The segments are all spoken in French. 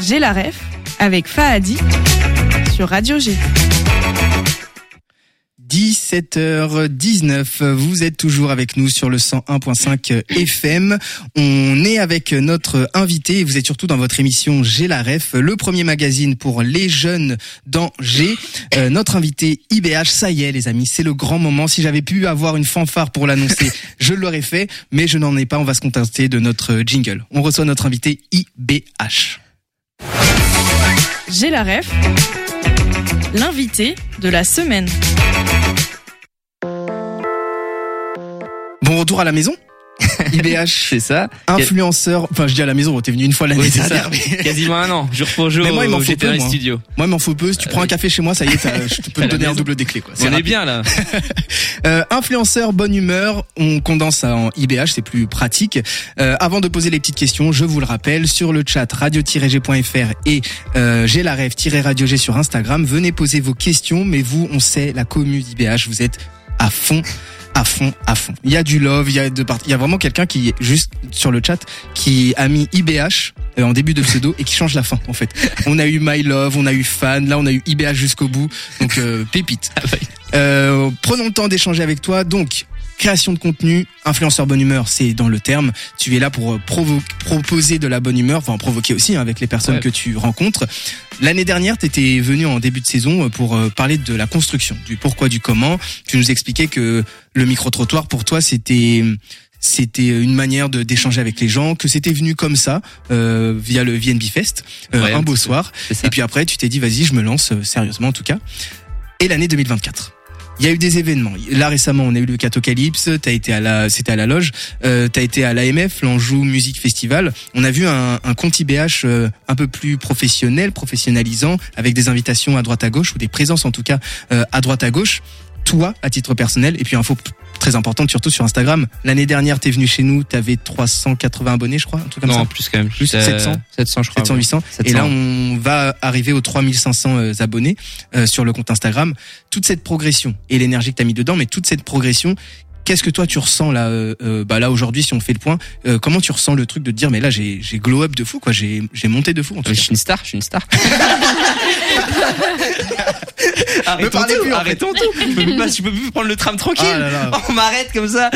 J'ai la ref avec Fahadi sur Radio G. 17h19, vous êtes toujours avec nous sur le 101.5 FM. On est avec notre invité et vous êtes surtout dans votre émission J'ai la ref, le premier magazine pour les jeunes dans G. Notre invité IBH, ça y est les amis, c'est le grand moment. Si j'avais pu avoir une fanfare pour l'annoncer, je l'aurais fait, mais je n'en ai pas, on va se contenter de notre jingle. On reçoit notre invité IBH. J'ai la ref, l'invité de la semaine. Bon retour à la maison. IBH, c'est ça. Influenceur, enfin je dis à la maison, t'es venu une fois l'année dernière. Quasiment un an, jour pour jour. Mais moi il m'en faut peu, moi. Studio. Moi il m'en faut peu, si tu prends un café chez moi, ça y est, je peux te donner un double des clés quoi. On est bien là. Influenceur, bonne humeur, on condense ça en IBH, c'est plus pratique. Avant de poser les petites questions, je vous le rappelle, sur le chat radio-g.fr et j'ai la ref-radio G sur Instagram, venez poser vos questions, mais vous, on sait, la commu d'IBH, vous êtes à fond. Il y a du love, il y a vraiment quelqu'un qui est juste sur le chat qui a mis IBH en début de pseudo et qui change la fin en fait. On a eu My Love, on a eu Fan, là on a eu IBH jusqu'au bout. Donc pépite. Prenons le temps d'échanger avec toi. Donc création de contenu, influenceur bonne humeur, c'est dans le terme. Tu es là pour proposer de la bonne humeur, enfin provoquer aussi avec les personnes que tu rencontres. L'année dernière, tu étais venu en début de saison pour parler de la construction, du pourquoi, du comment. Tu nous expliquais que le micro-trottoir, pour toi, c'était une manière d'échanger avec les gens, que c'était venu comme ça, via le VNB Fest, un beau soir. Et puis après, tu t'es dit, vas-y, je me lance, sérieusement en tout cas. Et l'année 2024. Il y a eu des événements. Là récemment, on a eu le Catocalypse. C'était à la loge. T'as été à l'AMF, l'Anjou Music Festival. On a vu un compte IBH un peu plus professionnalisant, avec des invitations à droite à gauche ou des présences en tout cas à droite à gauche. Toi, à titre personnel, et puis info très importante surtout sur Instagram. L'année dernière, t'es venu chez nous, t'avais 380 abonnés, je crois, un truc comme ça. Non, plus quand même. Plus 700 je crois. 700, 800. 700. Et là, on va arriver aux 3500 abonnés sur le compte Instagram. Toute cette progression et l'énergie que t'as mis dedans, mais toute cette progression, qu'est-ce que toi tu ressens là là aujourd'hui si on fait le point, comment tu ressens le truc de te dire mais là j'ai glow up de fou quoi, j'ai monté de fou en tout cas. Je suis une star. Arrêtons tout. Je peux plus prendre le tram tranquille. Ah là là. On m'arrête comme ça.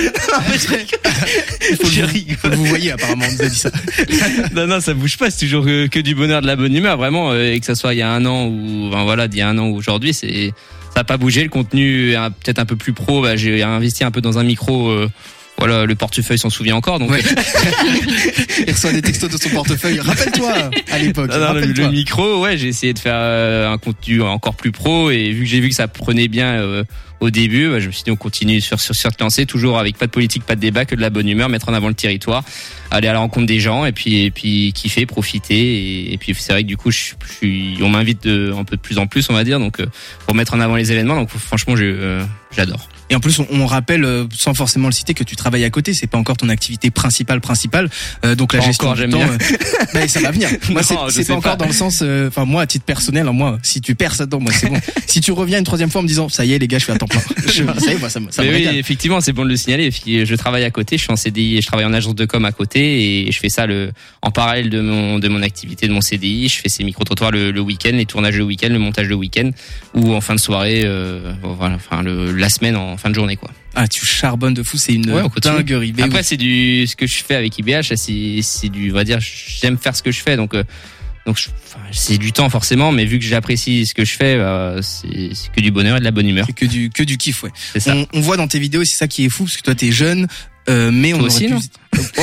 Faut que vous voyez apparemment, on nous a dit ça. Non, ça bouge pas, c'est toujours que du bonheur, de la bonne humeur vraiment, et que ça soit il y a un an ou d'il y a un an ou aujourd'hui, ça n'a pas bougé. Le contenu peut-être un peu plus pro. J'ai investi un peu dans un micro. Voilà, le portefeuille s'en souvient encore. Donc il reçoit des textos de son portefeuille. Rappelle-toi à l'époque. Le micro, j'ai essayé de faire un contenu encore plus pro, et j'ai vu que ça prenait bien au début, je me suis dit on continue sur cette lancée, toujours avec pas de politique, pas de débat, que de la bonne humeur, mettre en avant le territoire, aller à la rencontre des gens et puis kiffer, profiter, et puis c'est vrai que du coup on m'invite un peu de plus en plus, on va dire, donc pour mettre en avant les événements, donc franchement j'adore. Et en plus, on rappelle, sans forcément le citer, que tu travailles à côté. C'est pas encore ton activité principale. Donc la gestion du temps, ça va venir. Moi, c'est pas encore dans le sens. Enfin, moi, à titre personnel, si tu perds ça dedans, moi, c'est bon. Si tu reviens une troisième fois en me disant, ça y est, les gars, je fais à temps plein. Ça y est, moi, ça me régale. Oui, effectivement, c'est bon de le signaler. Je travaille à côté. Je suis en CDI et je travaille en agence de com à côté, et je fais ça en parallèle de mon activité, de mon CDI. Je fais ces micro-trottoirs le week-end, les tournages le week-end, le montage le week-end, ou en fin de soirée, la semaine en fin de journée quoi. Ah, tu charbonnes de fou, c'est une dinguerie. Après c'est ce que je fais avec IBH, c'est du, on va dire, j'aime faire ce que je fais, donc c'est du temps forcément, mais vu que j'apprécie ce que je fais, c'est que du bonheur et de la bonne humeur. C'est que du kiff, ouais. C'est ça. On voit dans tes vidéos, c'est ça qui est fou, parce que toi t'es jeune, mais on aussi, aurait pu...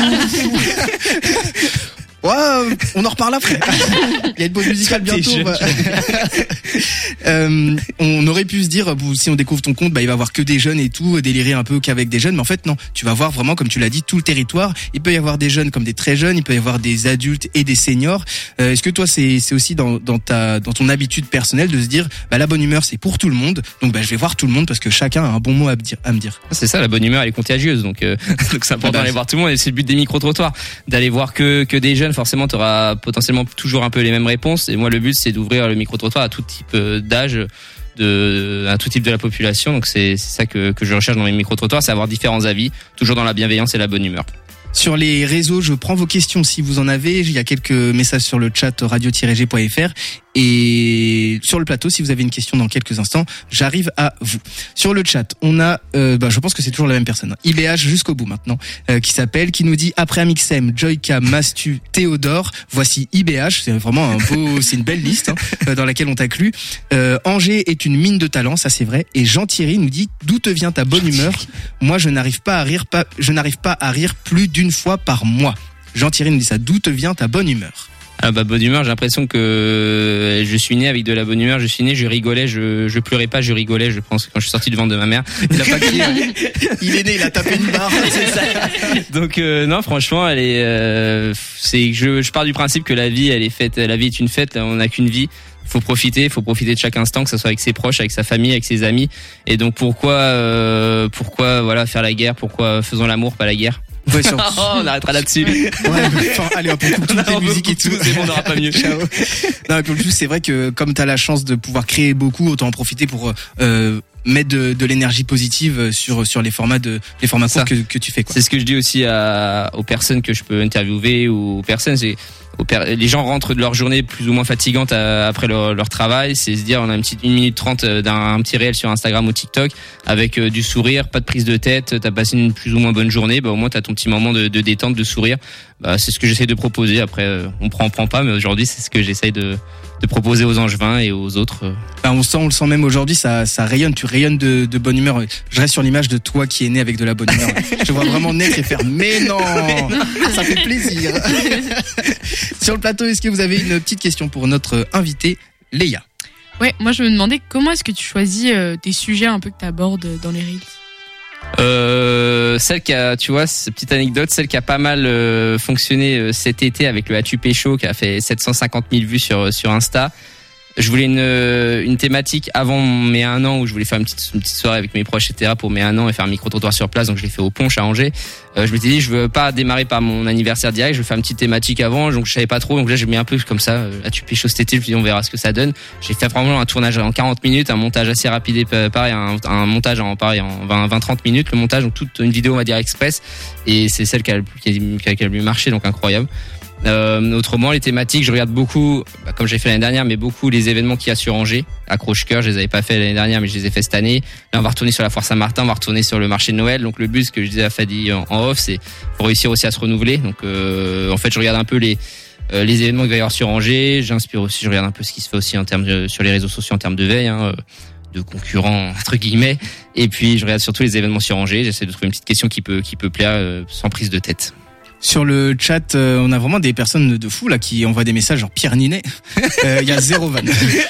on en reparle après. Il y a une pause musicale bientôt. On aurait pu se dire, si on découvre ton compte, il va y avoir que des jeunes et tout, délirer un peu qu'avec des jeunes. Mais en fait, non. Tu vas voir vraiment, comme tu l'as dit, tout le territoire. Il peut y avoir des jeunes comme des très jeunes. Il peut y avoir des adultes et des seniors. Est-ce que toi, c'est aussi dans ton habitude personnelle de se dire, la bonne humeur, c'est pour tout le monde. Donc, je vais voir tout le monde parce que chacun a un bon mot à me dire. C'est ça, la bonne humeur, elle est contagieuse. Donc c'est important d'aller voir tout le monde. Et c'est le but des micro-trottoirs. D'aller voir que des jeunes. Forcément, tu auras potentiellement toujours un peu les mêmes réponses, et moi le but c'est d'ouvrir le micro-trottoir à tout type d'âge, à tout type de la population. Donc c'est ça que je recherche dans mes micro-trottoirs, c'est avoir différents avis, toujours dans la bienveillance et la bonne humeur. Sur les réseaux, je prends vos questions si vous en avez. Il y a quelques messages sur le chat radio-g.fr. Et sur le plateau, si vous avez une question dans quelques instants, j'arrive à vous. Sur le chat, on a, je pense que c'est toujours la même personne, IBH jusqu'au bout maintenant, qui nous dit après Amixem, Joyka, Mastu, Théodore, voici IBH. C'est vraiment c'est une belle liste dans laquelle on t'inclut. Angers est une mine de talent, ça c'est vrai. Et Jean Thierry nous dit d'où te vient ta bonne humeur? Moi, je n'arrive pas à rire plus d'une fois par mois. Jean Thierry nous dit ça. D'où te vient ta bonne humeur? Bonne humeur, j'ai l'impression que je suis né avec de la bonne humeur. Je suis né, je rigolais, je pleurais pas, je rigolais. Je pense quand je suis sorti du ventre de ma mère. Il a pas crié. Il est né, il a tapé une barre. C'est ça. Donc non, franchement, elle est. Je pars du principe que la vie, elle est faite. La vie est une fête. On n'a qu'une vie. Faut profiter de chaque instant, que ce soit avec ses proches, avec sa famille, avec ses amis. Et donc pourquoi voilà faire la guerre? Pourquoi faisons l'amour, pas la guerre? Ouais, on arrêtera là-dessus. Allez, on coupe toutes les musiques et tout. C'est bon, on n'aura pas mieux. Ciao. Non, pour le coup, c'est vrai que comme t'as la chance de pouvoir créer beaucoup, autant en profiter pour mettre de l'énergie positive sur les formats courts que tu fais, quoi. C'est ce que je dis aussi aux personnes que je peux interviewer ou aux personnes. Les gens rentrent de leur journée plus ou moins fatigante après leur travail. C'est se dire, on a une 1 minute 30 d'un petit réel sur Instagram ou TikTok avec du sourire, pas de prise de tête. T'as passé une plus ou moins bonne journée. Au moins t'as ton petit moment de détente, de sourire. C'est ce que j'essaie de proposer. Après, on prend pas, mais aujourd'hui c'est ce que j'essaie de proposer aux Angevins et aux autres. On le sent même aujourd'hui, ça rayonne, tu rayonnes de bonne humeur. Je reste sur l'image de toi qui est né avec de la bonne humeur. Je te vois vraiment naître et faire mais non, ça fait plaisir. Sur le plateau, est-ce que vous avez une petite question pour notre invitée Léa? Ouais, moi je me demandais comment est-ce que tu choisis tes sujets un peu que tu abordes dans les reels? Celle qui a, tu vois, cette petite anecdote, celle qui a pas mal fonctionné cet été avec le As-tu Pécho, qui a fait 750 000 vues sur Insta. Je voulais une thématique avant mes 1 an où je voulais faire une petite soirée avec mes proches, etc. pour mes 1 an et faire un micro-trottoir sur place. Donc je l'ai fait au Ponche à Angers. Je m'étais dit, je veux pas démarrer par mon anniversaire direct, je veux faire une petite thématique avant. Donc je savais pas trop. Donc là j'ai mis un peu comme ça, As-tu Pécho cet été. Je me suis dit, on verra ce que ça donne. J'ai fait vraiment un tournage en 40 minutes, un montage assez rapide et pareil, un montage en 20-30 minutes. Le montage, donc toute une vidéo on va dire express. Et c'est celle qui a le mieux marché, donc incroyable. Autrement, les thématiques, je regarde beaucoup, comme j'ai fait l'année dernière, mais beaucoup les événements qu'il y a sur Angers. Accroche-cœur, je les avais pas fait l'année dernière, mais je les ai fait cette année. Là, on va retourner sur la Foire Saint-Martin, on va retourner sur le marché de Noël. Donc le but, ce que je disais à Fadi en off, c'est faut réussir aussi à se renouveler. Donc en fait, je regarde un peu les événements qu'il va y avoir sur Angers. J'inspire aussi, je regarde un peu ce qui se fait aussi en termes sur les réseaux sociaux en termes de veille. De concurrents entre guillemets, et puis je regarde surtout les événements sur Angers. J'essaie de trouver une petite question qui peut plaire sans prise de tête. Sur le chat, on a vraiment des personnes de fous là qui envoient des messages genre Pierre Ninet. Il y a 0 vanne.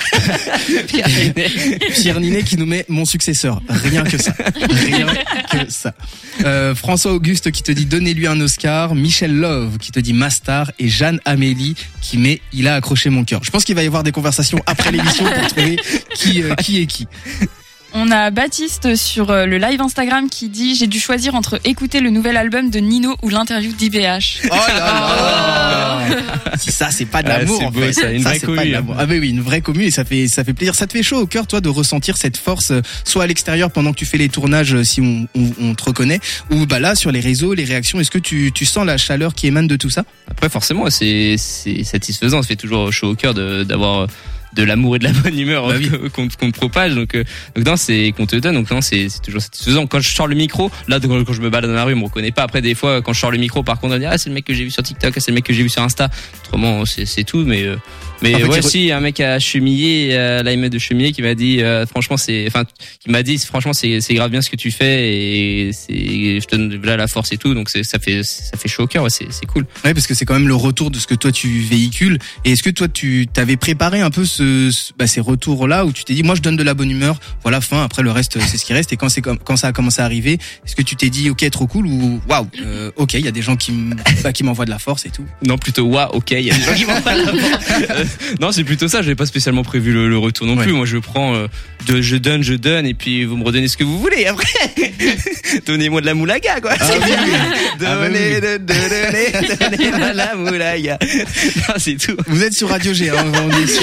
Pierre Ninet qui nous met mon successeur. Rien que ça. Rien que ça. François Auguste qui te dit donnez-lui un Oscar. Michel Love qui te dit ma star. Et Jeanne Amélie qui met il a accroché mon cœur. Je pense qu'il va y avoir des conversations après l'émission pour trouver qui est qui. On a Baptiste sur le live Instagram qui dit j'ai dû choisir entre écouter le nouvel album de Nino ou l'interview d'IBH. Oh là là. Si ça c'est pas de l'amour en beau, fait. Ça, une vraie commu. Ah oui, une vraie commu et ça fait plaisir. Ça te fait chaud au cœur toi de ressentir cette force soit à l'extérieur pendant que tu fais les tournages si on te reconnaît ou là sur les réseaux, les réactions, est-ce que tu sens la chaleur qui émane de tout ça? Après forcément c'est satisfaisant, ça fait toujours chaud au cœur d'avoir de l'amour et de la bonne humeur qu'on te propage, donc non, c'est qu'on te donne, donc non, c'est toujours satisfaisant. Quand je sors le micro, là quand je me balade dans la rue, on me reconnaît pas. Après des fois quand je sors le micro, par contre on va dire c'est le mec que j'ai vu sur TikTok, c'est le mec que j'ai vu sur Insta. Autrement c'est tout, mais en fait, ouais, si un mec à Chemillé, l'AME de Chemillé qui m'a dit franchement c'est grave bien ce que tu fais et je te donne là la force et tout, donc ça fait chaud au cœur, ouais, c'est cool. Ouais, parce que c'est quand même le retour de ce que toi tu véhicules. Et est-ce que toi tu t'avais préparé un peu ces retours-là où tu t'es dit moi je donne de la bonne humeur, voilà, fin, après le reste c'est ce qui reste. Et quand ça a commencé à arriver, est-ce que tu t'es dit ok trop cool ou waouh ok il y a des gens qui m'envoient de la force et tout? Non, plutôt waouh ok il y a des gens qui m'envoient de la force. Non, c'est plutôt ça, j'avais pas spécialement prévu le retour non plus. Moi je prends je donne et puis vous me redonnez ce que vous voulez après. Donnez-moi de la moulaga quoi. Donnez de la moulaga. Non, c'est tout. Vous êtes sur Radio G, hein, on est sur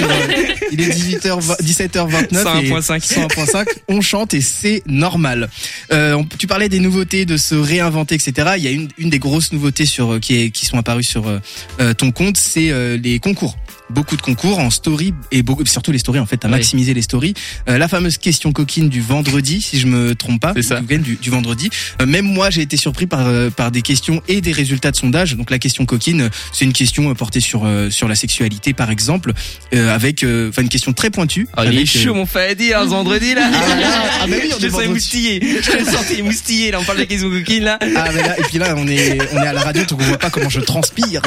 Il est 17h29 101.5. 101.5. On chante et c'est normal. Tu parlais des nouveautés, de se réinventer, etc. Il y a une des grosses nouveautés qui sont apparues sur ton compte, c'est les concours. Beaucoup de concours en story et surtout les stories en fait, t'as maximisé les stories. La fameuse question coquine du vendredi, si je me trompe pas, c'est ça. Du vendredi. Même moi, j'ai été surpris par des questions et des résultats de sondage. Donc la question coquine, c'est une question portée sur la sexualité par exemple, avec une question très pointue. Il est chaud mon Fadi, ce vendredi là. Mais oui, je te sens émoustillé. Je te sens émoustillé là. On parle de la question coquine là. Mais là, et puis là, on est à la radio, donc on voit pas comment je transpire.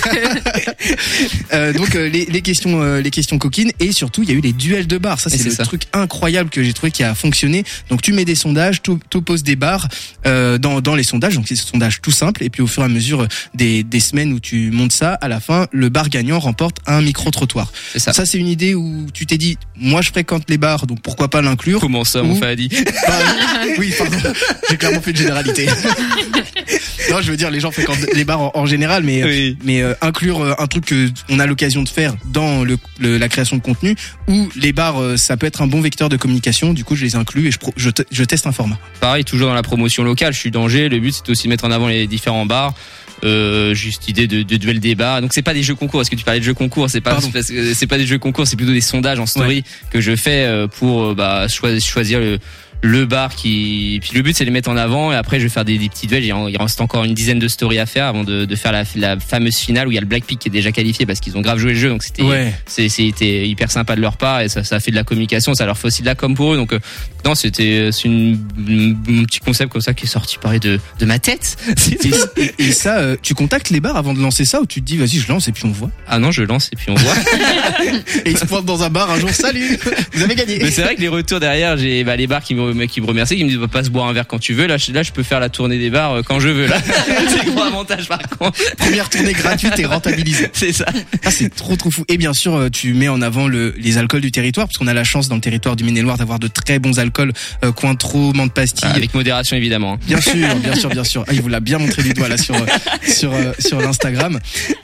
Donc les questions coquines, et surtout il y a eu les duels de bars. Ça c'est le truc incroyable que j'ai trouvé qui a fonctionné. Donc tu mets des sondages, t'opposes des bars dans les sondages. Donc c'est un sondage tout simple, et puis au fur et à mesure des semaines où tu montes ça, à la fin le bar gagnant remporte un micro-trottoir. Ça c'est une idée où tu t'es dit, moi je fréquente les bars, donc pourquoi pas l'inclure. Comment ça mon Fadi? Oui, pardon, j'ai clairement fait une généralité. Non, je veux dire, les gens fréquentent les bars en général, mais inclure un truc que on a l'occasion de faire dans la création de contenu, où les bars, ça peut être un bon vecteur de communication. Du coup, je les inclus et je teste un format. Pareil, toujours dans la promotion locale, je suis d'Angers. Le but, c'est aussi de mettre en avant les différents bars. Juste idée de duel débat. Donc c'est pas des jeux concours. Est-ce que tu parlais de jeux concours? C'est pas des jeux concours. C'est plutôt des sondages en story que je fais pour choisir le bar puis le but c'est de les mettre en avant, et après je vais faire des petits duels. Il reste encore une dizaine de stories à faire avant de faire la fameuse finale où il y a le Blackpink qui est déjà qualifié parce qu'ils ont grave joué le jeu, donc c'était hyper sympa de leur part, et ça fait de la communication, ça leur fait aussi de la com pour eux. Donc non, c'est un petit concept comme ça qui est sorti pareil de ma tête. Et ça, tu contactes les bars avant de lancer ça, ou tu te dis vas-y je lance et puis on voit? Ah non, je lance et puis on voit. Et ils se pointent dans un bar un jour, salut, vous avez gagné. Mais c'est vrai que les retours derrière, j'ai les bars qui me remercient, qui me disent va pas se boire un verre quand tu veux. Là je peux faire la tournée des bars quand je veux là. C'est gros avantage par contre. Première tournée gratuite et rentabilisée. C'est ça. Ah, c'est trop fou. Et bien sûr, tu mets en avant les alcools du territoire, parce qu'on a la chance dans le territoire du Maine-et-Loire d'avoir de très bons alcools, Cointreau, menthe pastille. Avec modération évidemment. Bien sûr. Ah, il vous l'a bien montré du doigt là sur l'Instagram.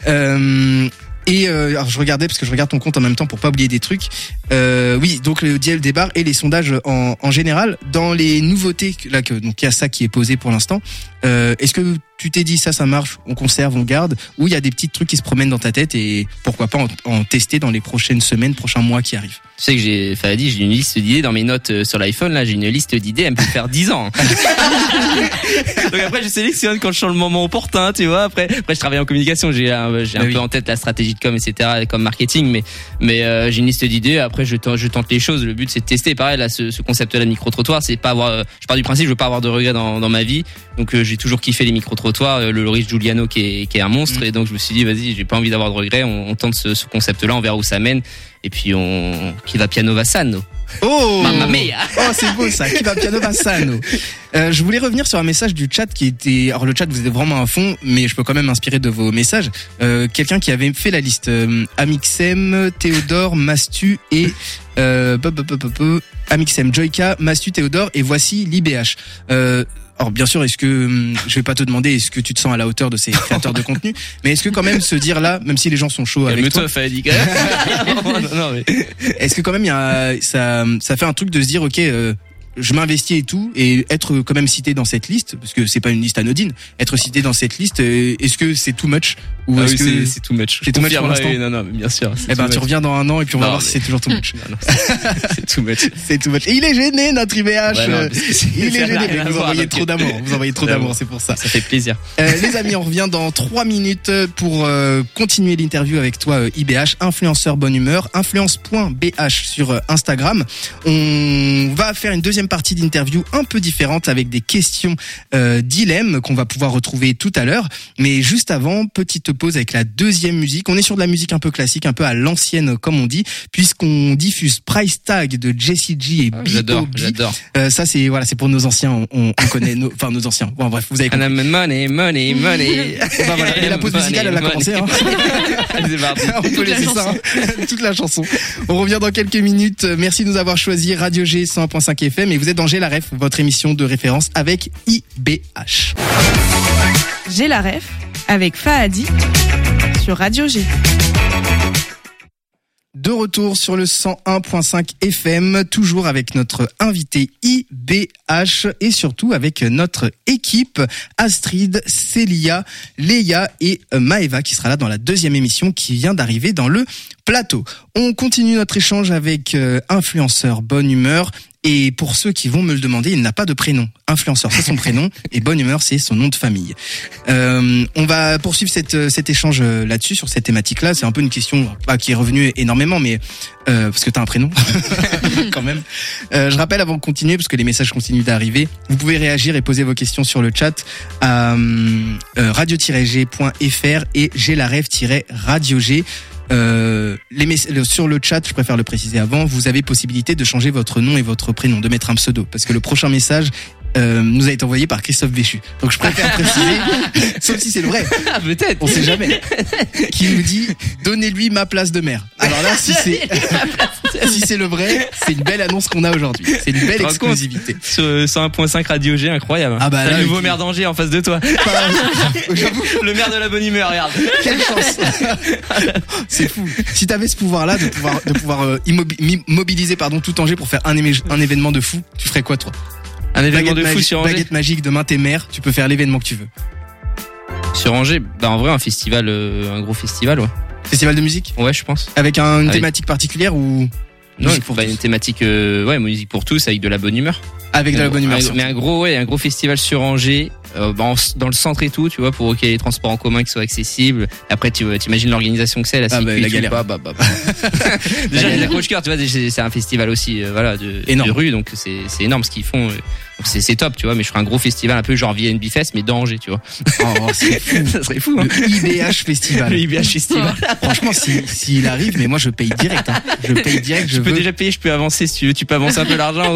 Alors je regardais parce que je regarde ton compte en même temps pour pas oublier des trucs. Oui, donc le duel des bars et les sondages en général. Dans les nouveautés là donc il y a ça qui est posé pour l'instant. Est-ce que tu t'es dit ça marche, on conserve, on garde, ou il y a des petits trucs qui se promènent dans ta tête et pourquoi pas en tester dans les prochaines semaines, prochains mois qui arrivent? Tu sais que j'ai une liste d'idées dans mes notes sur l'iPhone, là j'ai une liste d'idées, elle me peut faire 10 ans. Donc après je sélectionne quand je sens le moment opportun, tu vois. Après je travaille en communication, j'ai un peu en tête la stratégie de com, etc., comme marketing, mais j'ai une liste d'idées. Après je tente les choses. Le but c'est de tester. Pareil là, ce concept-là de micro-trottoir, c'est pas avoir. Je pars du principe, je veux pas avoir de regrets dans ma vie. Donc j'ai toujours kiffé les micro-trottoirs. Le Loris Giuliano qui est un monstre, et donc je me suis dit vas-y, j'ai pas envie d'avoir de regrets. On tente ce concept-là, on verra où ça mène. Et puis qui va piano va sano. Oh, mamma mia. Oh, c'est beau ça. Qui va piano va sano. Je voulais revenir sur un message du chat qui était. Alors le chat, vous êtes vraiment à fond, mais je peux quand même m'inspirer de vos messages. Quelqu'un qui avait fait la liste Amixem, Théodore, Mastu et Amixem, Joyka, Mastu, Théodore, et voici l'IBH. Alors bien sûr, est-ce que je vais pas te demander est-ce que tu te sens à la hauteur de ces créateurs de contenu, mais est-ce que quand même se dire là, même si les gens sont chauds avec toi, non, mais... est-ce que quand même ça fait un truc de se dire ok, je m'investis et tout, et être quand même cité dans cette liste, parce que c'est pas une liste anodine, être cité dans cette liste, est-ce que c'est too much, ou est-ce que c'est too much? C'est too much pour l'instant. Non, bien sûr. Eh ben tu reviens dans un an et puis on va voir si c'est toujours too much. Non, c'est too much. C'est too much. Et il est gêné notre IBH. Ouais, il est gêné. Vous envoyez trop d'amour. Vous envoyez trop d'amour, c'est pour ça. Ça fait plaisir. Les amis, on revient dans 3 minutes pour continuer l'interview avec toi, IBH, influenceur bonne humeur, influence.bh sur Instagram. On va faire une deuxième partie d'interview un peu différente avec des questions dilemmes qu'on va pouvoir retrouver tout à l'heure. Mais juste avant, petite pause avec la deuxième musique. On est sur de la musique un peu classique, un peu à l'ancienne comme on dit, puisqu'on diffuse Price Tag de Jessie J et B.O.B. J'adore. Ça c'est pour nos anciens, on connaît nos anciens. Bon bref, vous avez compris. Money. Bah, voilà. Et la pause musicale elle a commencé. Hein. On peut laisser ça. Toute la chanson. On revient dans quelques minutes. Merci de nous avoir choisi Radio G 100.5 FM, et vous êtes dans J'ai la Ref, votre émission de référence avec IBH. J'ai la Ref avec Fahadi sur Radio G. De retour sur le 101.5 FM, toujours avec notre invité IBH et surtout avec notre équipe Astrid, Célia, Léa et Maëva qui sera là dans la deuxième émission qui vient d'arriver dans le plateau. On continue notre échange avec influenceur Bonne Humeur. Et pour ceux qui vont me le demander, il n'a pas de prénom. Influenceur, c'est son prénom, et Bonne Humeur, c'est son nom de famille. On va poursuivre cet échange là-dessus, sur cette thématique-là. C'est un peu une question qui est revenue énormément, mais parce que t'as un prénom, quand même. Je rappelle avant de continuer, parce que les messages continuent d'arriver, vous pouvez réagir et poser vos questions sur le chat à radio-g.fr et GLaRev-radio-g. Sur le chat, je préfère le préciser avant, vous avez possibilité de changer votre nom et votre prénom, de mettre un pseudo, parce que le prochain message nous a été envoyé par Christophe Béchu. Donc je préfère préciser, sauf si c'est le vrai. Ah, peut-être. On sait jamais. Qui nous dit, donnez-lui ma place de maire. Alors là, si c'est le vrai, c'est une belle annonce qu'on a aujourd'hui. C'est une belle exclusivité. Sur 101.5 Radio G, incroyable. Ah bah, t'as là, le nouveau maire d'Angers en face de toi. J'avoue. Le maire de la Bonne Humeur, regarde. Quelle chance. C'est fou. Si t'avais ce pouvoir-là de pouvoir mobiliser tout Angers pour faire un événement de fou, tu ferais quoi, toi? Un événement de fou sur Angers. Baguette magique, demain t'es maire, tu peux faire l'événement que tu veux. Sur Angers, en vrai, un festival, un gros festival, ouais. Festival de musique? Ouais, je pense. Avec une thématique particulière ou? Non, une thématique, musique pour tous, avec de la bonne humeur. Avec de la bonne humeur. Mais un gros festival sur Angers, dans le centre et tout, tu vois, pour qu'il y ait les transports en commun qui soient accessibles. Après, tu imagines l'organisation que c'est, la galère. Déjà, les accroche-cœur, tu vois, c'est un festival aussi, de rue, donc c'est énorme ce qu'ils font. C'est top, tu vois, mais je ferai un gros festival un peu genre VNB Fest, mais dans Angers, tu vois. Oh, c'est fou. Ça serait fou, hein. Le IBH Festival. Le IBH Festival. Franchement, s'il arrive, mais moi, je paye direct, hein. Je peux déjà payer, je peux avancer si tu veux, tu peux avancer un peu l'argent.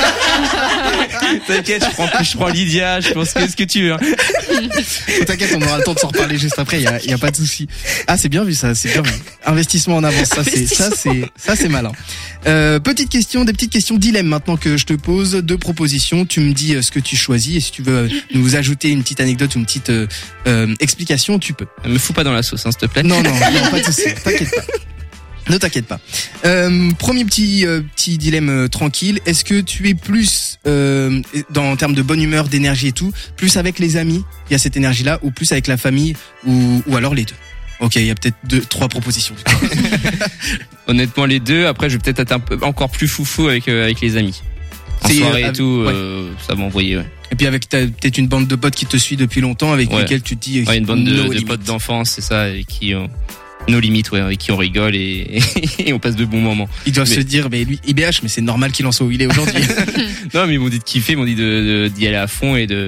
T'inquiète, je prends Lydia, je pense que ce que tu veux, hein. T'inquiète, on aura le temps de s'en reparler juste après, y a pas de souci. Ah, c'est bien vu, ça, c'est bien vu. Investissement en avance, ça c'est malin. Des petites questions dilemme maintenant que je te pose, 2 propositions, tu me dis ce que tu choisis et si tu veux nous ajouter une petite anecdote ou une petite explication, tu peux. Me fous pas dans la sauce, hein, s'il te plaît. Non, pas de souci, t'inquiète pas. Ne t'inquiète pas. Premier petit dilemme tranquille. Est-ce que tu es plus en termes de bonne humeur, d'énergie et tout, plus avec les amis, il y a cette énergie-là, ou plus avec la famille, ou alors les deux? Ok, il y a peut-être 3 propositions. Honnêtement, les deux. Après, je vais peut-être être encore plus foufou avec les amis. En soirée et tout, ouais. Ça va envoyer, ouais. Et puis avec peut-être une bande de potes qui te suit depuis longtemps, avec lesquels tu te dis... Ouais, une bande de potes d'enfance, c'est ça, et qui... nos limites, ouais, avec qui on rigole et on passe de bons moments. Ils doivent se dire, mais lui, IBH, mais c'est normal qu'il en soit où il est aujourd'hui. Non, mais ils m'ont dit de kiffer, ils m'ont dit d'y aller à fond et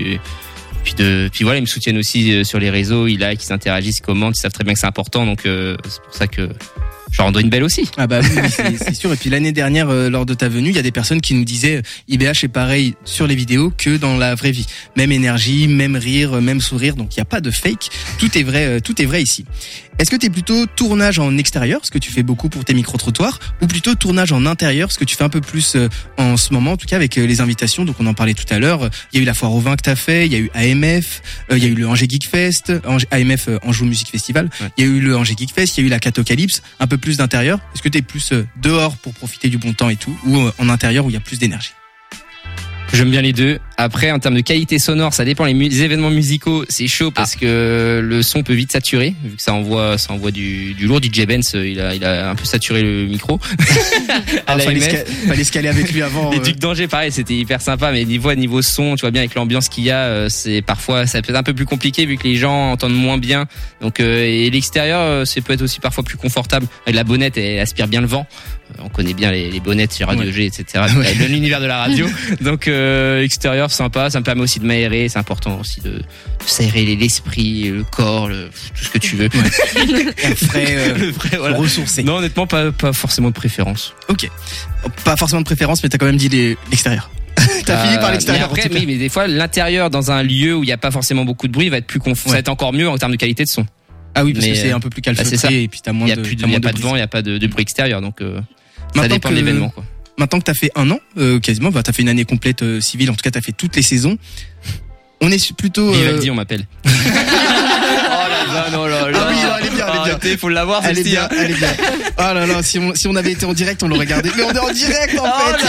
puis voilà, ils me soutiennent aussi sur les réseaux, ils like, ils interagissent, ils commentent, ils savent très bien que c'est important, donc c'est pour ça que je leur en dois une belle aussi. Ah bah oui, c'est sûr. Et puis l'année dernière, lors de ta venue, il y a des personnes qui nous disaient IBH est pareil sur les vidéos que dans la vraie vie. Même énergie, même rire, même sourire. Donc il y a pas de fake. Tout est vrai ici. Est-ce que t'es plutôt tournage en extérieur, ce que tu fais beaucoup pour tes micro-trottoirs, ou plutôt tournage en intérieur, ce que tu fais un peu plus en ce moment, en tout cas avec les invitations. Donc on en parlait tout à l'heure. Il y a eu la foire au vin que t'as fait, il y a eu AMF, il y a eu le Angers Geek Fest, AMF Anjou Music Festival. Ouais. Il y a eu le Angers Geek Fest, il y a eu la Catocalypse, un peu plus d'intérieur. Est-ce que t'es plus dehors pour profiter du bon temps et tout, ou en intérieur où il y a plus d'énergie? J'aime bien les deux. Après, en termes de qualité sonore, ça dépend. Les événements musicaux, c'est chaud parce que le son peut vite saturer, vu que ça envoie du lourd. DJ Benz, il a un peu saturé le micro. Fallait se caler avec lui avant. Les Ducs d'Angers, pareil, c'était hyper sympa, mais niveau son, tu vois bien avec l'ambiance qu'il y a, c'est parfois, ça peut être un peu plus compliqué vu que les gens entendent moins bien. Donc, et l'extérieur, ça peut être aussi parfois plus confortable. La bonnette, elle aspire bien le vent. On connaît bien les bonnettes sur Radio G, etc. Ouais. L'univers de la radio. Donc, extérieur, sympa. Ça me permet aussi de m'aérer. C'est important aussi de s'aérer l'esprit, le corps, tout ce que tu veux. Ouais. Frais, voilà. Ressourcé. Non, honnêtement, pas forcément de préférence. Ok. Pas forcément de préférence, mais t'as quand même dit l'extérieur. T'as fini par l'extérieur. Mais après, oui, mais des fois, l'intérieur dans un lieu où il n'y a pas forcément beaucoup de bruit va être plus ça va être encore mieux en termes de qualité de son. Ah oui, parce que c'est un peu plus calfeutré et puis t'as moins de bruit. Il n'y a pas de vent, il n'y a pas de bruit extérieur, donc ça dépend de l'événement, quoi. Maintenant que t'as fait 1 an, quasiment, t'as fait une année complète civile, en tout cas t'as fait toutes les saisons. On est plutôt... Vivaldi, on m'appelle. Oh là là. Ah oui, elle est bien. arrêtez, faut l'avoir, Elle est celle-ci. bien, elle est bien. Oh là là, si on avait été en direct, on l'aurait gardé. Mais on est en direct, en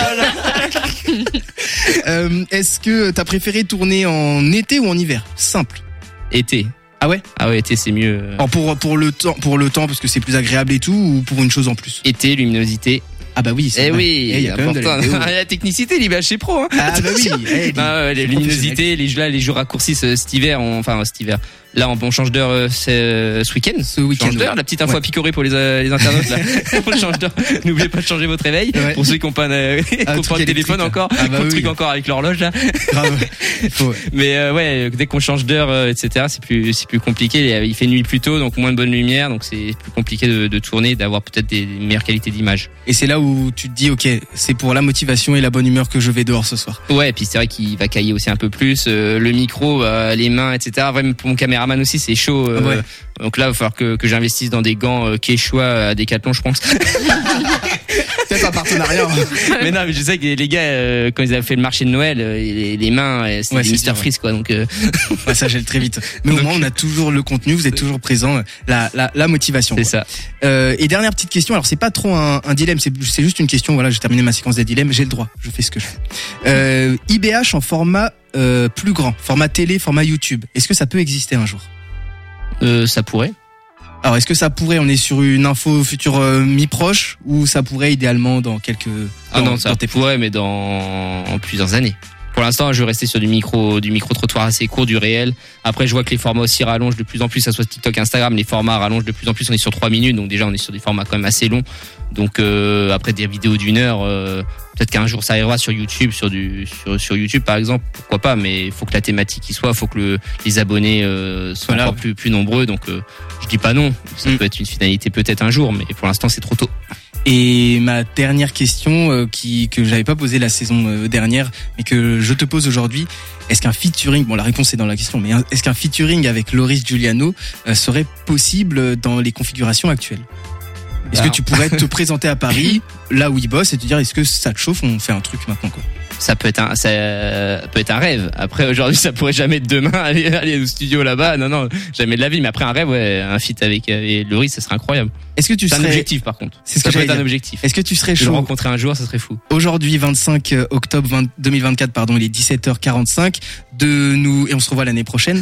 fait. Est-ce que t'as préféré tourner en été ou en hiver? Simple. Été. Ah ouais? Ah ouais, été, c'est mieux. Alors pour le temps, parce que c'est plus agréable et tout, ou pour une chose en plus? Été, luminosité. Ah bah oui, c'est Eh vrai. oui, Il y a quand même de la important. vidéo. La technicité, l'IBH c'est pro. Hein. Ah bah oui. Les luminosités, les jours raccourcissent cet hiver. Cet hiver. Là, on change d'heure ce week-end. Ce week-end. Change d'heure. Ouais. La petite info à picorer pour les internautes. Là. On change d'heure. N'oubliez pas de changer votre réveil. Ouais. Pour ceux qui n'ont pas, le téléphone encore, Ah bah qui ont le oui. truc encore avec l'horloge là. Grave. Faut- Mais ouais, dès qu'on change d'heure, etc., c'est plus compliqué. Il fait nuit plus tôt, donc moins de bonne lumière, donc c'est plus compliqué de tourner, d'avoir peut-être des meilleures qualités d'image. Et c'est là où tu te dis, ok, c'est pour la motivation et la bonne humeur que je vais dehors ce soir. Ouais, et puis c'est vrai qu'il va cailler aussi un peu plus, le micro, les mains, etc. Vraiment pour mon caméraman aussi, c'est chaud. Ouais. Donc là, il va falloir que j'investisse dans des gants Quechua à Decathlon, je pense. Peut-être un partenariat. Mais non, mais je sais que les gars, quand ils avaient fait le marché de Noël, les mains, c'était Ouais, des c'est Mr sûr, Freeze, quoi. Donc Ouais, ça gèle très vite. Mais au moins, on a toujours le contenu, vous êtes toujours présent, la motivation. c'est quoi. ça. Et dernière petite question, alors c'est pas trop un dilemme, c'est juste une question, voilà, j'ai terminé ma séquence des dilemmes, j'ai le droit, je fais ce que je veux. IBH en format plus grand, format télé, format YouTube, est-ce que ça peut exister un jour? Ça pourrait. Alors est-ce que ça pourrait, on est sur une info future mi-proche, ou ça pourrait idéalement dans quelques... Ah dans- non, ça dans tes- pourrait, mais dans plusieurs années. Pour l'instant, je vais rester sur du micro trottoir assez court, du réel. Après, je vois que les formats aussi rallongent de plus en plus, ça soit TikTok, Instagram, les formats rallongent de plus en plus. On est sur 3 minutes, donc déjà on est sur des formats quand même assez longs. Donc après des vidéos d'1 heure, peut-être qu'un jour ça arrivera sur YouTube, sur YouTube par exemple, pourquoi pas. Mais il faut que la thématique y soit, il faut que les abonnés soient Voilà. encore plus nombreux. Donc je dis pas non, ça peut être une finalité peut-être un jour, mais pour l'instant c'est trop tôt. Et ma dernière question que j'avais pas posée la saison dernière, mais que je te pose aujourd'hui, est-ce qu'un featuring, bon la réponse est dans la question, mais est-ce qu'un featuring avec Loris Giuliano serait possible dans les configurations actuelles? Est-ce que Alors. tu pourrais te présenter à Paris, là où il bosse, et te dire est-ce que ça te chauffe, on fait un truc maintenant quoi? Ça peut être un rêve. Après aujourd'hui, ça pourrait jamais être demain aller au studio là-bas. Non, jamais de la vie. Mais après un rêve, ouais, un feat avec Loris, ça serait incroyable. Est-ce que tu C'est un serais objectif par contre. C'est ce Ça que peut être j'allais un dire. objectif. Est-ce que tu serais De le chaud rencontrer un jour, ça serait fou. aujourd'hui 25 octobre 2024 il est 17h45 de nous, et on se revoit l'année prochaine,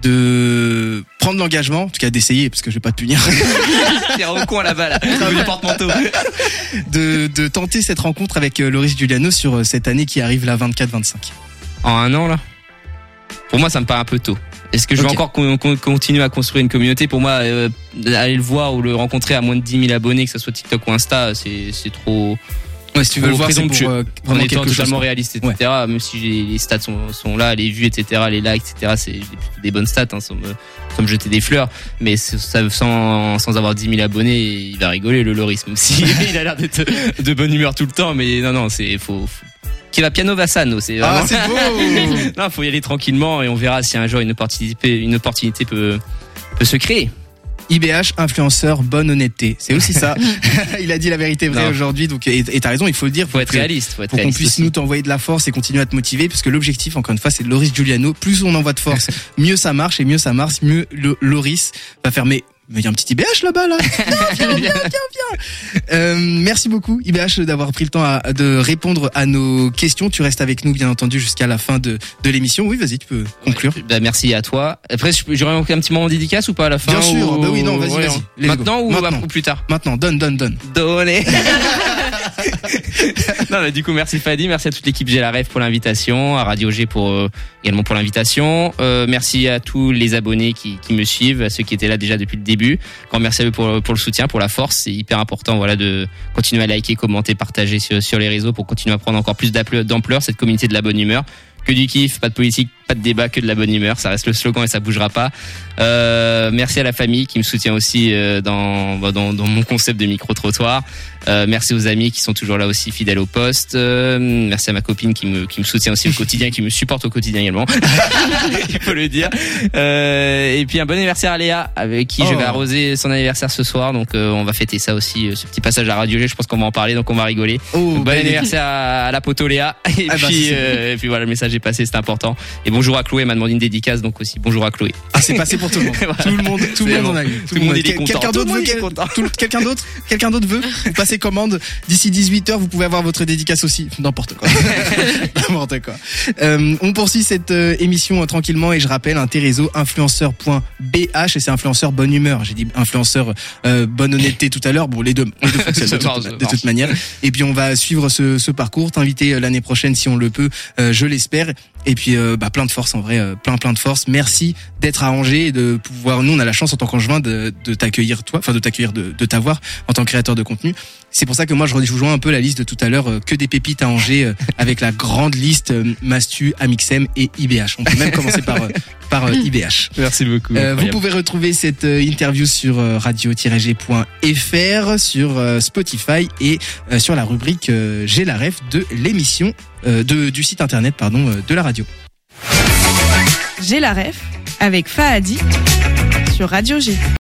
de prendre l'engagement, en tout cas d'essayer parce que je vais pas te punir, T'es au coin là-bas, là. Le porte-manteau. de tenter cette rencontre avec Loris Giuliano sur cette année qui arrive là 24-25. En un an là. Pour moi, ça me paraît un peu tôt. Est-ce que je vais Ok. encore continuer à construire une communauté? Pour moi, aller le voir ou le rencontrer à moins de 10 000 abonnés, que ce soit TikTok ou Insta, c'est trop. Ouais, si tu veux le voir, c'est pour présomptueux. En vraiment étant quelque chose. totalement réaliste, etc. Même si les stats sont là, les vues, etc., les likes, etc., c'est plutôt des bonnes stats, hein, sans me jeter des fleurs. Mais ça, sans avoir 10 000 abonnés, il va rigoler, le Loris, même si il a l'air d'être de bonne humeur tout le temps. Mais non, faut qui va piano va sano, c'est Ah, vraiment... c'est beau. Non, faut y aller tranquillement et on verra si un jour une opportunité peut se créer. IBH, influenceur, bonne honnêteté. C'est aussi ça. Il a dit la vérité vraie Non. aujourd'hui, donc et t'as raison, il faut le dire. Faut être réaliste, Pour qu'on puisse aussi. nous t'envoyer de la force et continuer à te motiver, parce que l'objectif, encore une fois, c'est Loris Giuliano. Plus on envoie de force, mieux ça marche, et mieux ça marche, mieux Loris va faire. Mais il y a un petit IBH là-bas, là. Non, viens. Merci beaucoup, IBH, d'avoir pris le temps de répondre à nos questions. Tu restes avec nous, bien entendu, jusqu'à la fin de l'émission. Oui, vas-y, tu peux conclure. Bah, merci à toi. Après, j'aurais un petit moment de dédicace ou pas à la fin? Bien sûr, ou... bah oui, non, vas-y, Ouais, vas-y. hein. Let's go. Maintenant ou Maintenant. après ou plus tard? Maintenant, donne. Donnez. Non, mais du coup, merci Fadi, merci à toute l'équipe J'ai la Rêve pour l'invitation, à Radio G également pour l'invitation. Merci à tous les abonnés qui me suivent, à ceux qui étaient là déjà depuis le début. Grand merci à eux pour le soutien, pour la force. C'est hyper important, voilà, de continuer à liker, commenter, partager sur les réseaux pour continuer à prendre encore plus d'ampleur cette communauté de la bonne humeur. Que du kiff, pas de politique, pas de débat, que de la bonne humeur. Ça reste le slogan et ça bougera pas. Merci à la famille qui me soutient aussi dans mon concept de micro-trottoir. Merci aux amis qui sont toujours là aussi fidèles au poste. Merci à ma copine qui me soutient aussi au quotidien, qui me supporte au quotidien également. Il faut le dire. Et puis un bon anniversaire à Léa, avec qui je vais arroser son anniversaire ce soir. Donc on va fêter ça aussi, ce petit passage à Radio G. Je pense qu'on va en parler, donc on va rigoler. Bon anniversaire à la poteau Léa. Et puis voilà, le message est passé, c'est important. Et bon bonjour à Chloé, m'a demandé une dédicace, donc aussi bonjour à Chloé. Ah, c'est passé pour tout le monde. Voilà. Tout le monde en a eu. Tout le monde il est content. Quelqu'un d'autre veut Quelqu'un d'autre veut vous passez commande d'ici 18h, vous pouvez avoir votre dédicace aussi. N'importe quoi. N'importe quoi. On poursuit cette émission tranquillement et je rappelle un Terezo influenceur.bh et c'est influenceur bonne humeur. J'ai dit influenceur bonne honnêteté tout à l'heure. Bon, les deux fonctionnent de toute manière. Et puis on va suivre ce parcours, t'inviter l'année prochaine si on le peut, je l'espère. Et puis plein de force en vrai, plein de force. Merci d'être à Angers et de pouvoir, nous on a la chance en tant qu'Angevin de t'accueillir toi, enfin de t'accueillir, de t'avoir en tant que créateur de contenu. C'est pour ça que moi je rejoins un peu la liste de tout à l'heure, que des pépites à Angers avec la grande liste Mastu, Amixem et IBH. On peut même commencer par IBH. Merci beaucoup. Vous pouvez retrouver cette interview sur radio-g.fr, sur Spotify et sur la rubrique J'ai la ref de l'émission du site internet de la radio. J'ai la ref avec Fahadi sur Radio G.